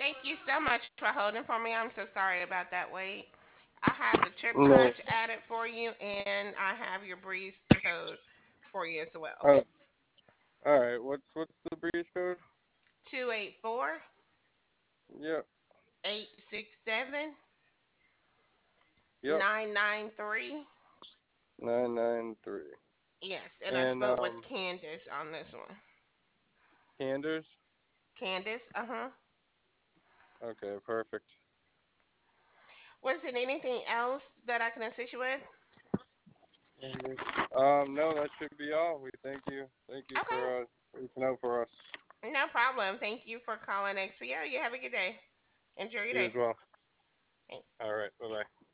Thank you so much for holding for me. I'm so sorry about that wait. I have the trip No. charge added for you, and I have your breeze code for you as well. Oh, all right. What's the breeze code? 284 Yep. 867 Yep. 993. 993. Yes, and I And spoke with Candace on this one. Canders. Candace, uh-huh. Okay, perfect. Was it anything else that I can assist you with? Canders. No, that should be all. We thank you. Thank you Okay, for reaching out for us. no problem. Thank you for calling XPO. You have a good day. Enjoy your You day. as well. Thanks. All right. Bye bye.